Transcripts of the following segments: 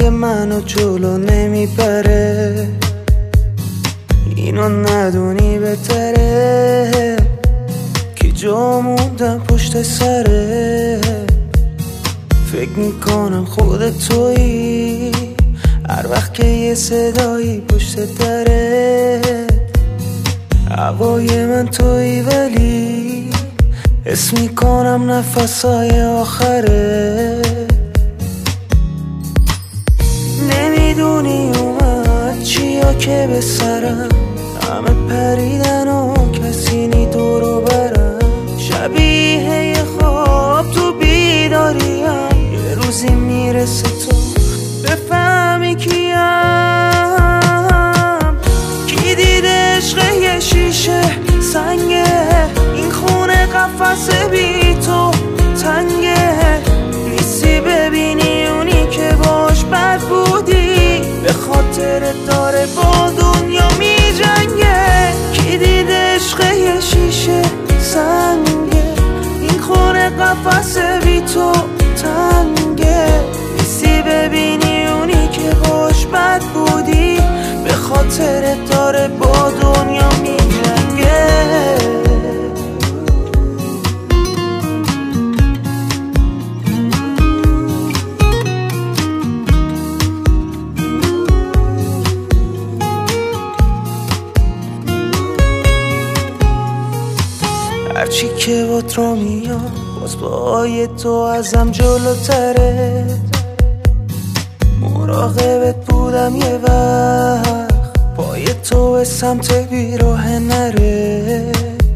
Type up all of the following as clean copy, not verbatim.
که منو جلو نمیبره، اینو ندونی بهتره که جا موندم پشت سره. فکر میکنم خودت تویی هر وقت که یه صدایی پشت دره. هوای من تویی ولی حس میکنم نفسای آخره. نمیدونی اومد چیا که به سرم، همه پریدن و کسی نی دورو برم. شبیه یه خواب تو بیداریم، یه روزی میرسه تو بفهمی کیم. کی دیده عشق یه شیشه سنگه، این خونه قفس بی تو تنگه. نیستی ببینی اونی که باش بد بودی، به خاطر داره با دنیا می جنگه. کی دیده عشق یه شیشه سنگه، این خونه قفس بی تو تنگه. نیستی ببینی اونی که باش بد بودی، به خاطر داره با دنیا می جنگه. هرچی که بات رو میاد باز با تو ازم جلوتره. مراقبت بودم یه وقت، پای تو به سمت بیراه نره.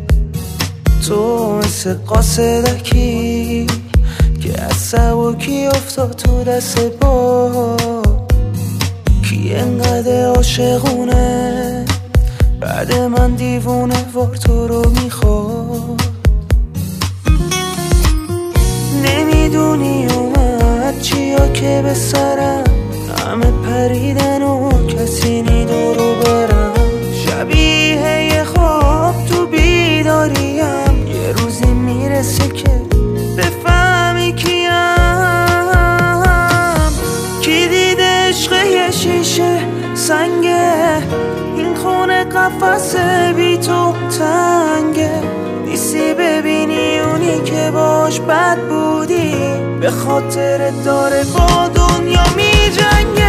تو مثل قاصدکی که از سبکی افتاد تو دست با. کی انقدر عاشقونه بعد من دیوونه وار تو رو میخواد. نمیدونی اومد چیا که به سرم، همه پریدن و کسی نی دورو برم. شبیه یه خواب تو بیداریم، یه روزی میرسه که بفهمی کیم. کی دیده عشق یه شیشه سنگه، این خونه قفس بی تو تنگه. نیستی ببینی اونی که باش بد بودی، به خاطر داره با دنیا می جنگه.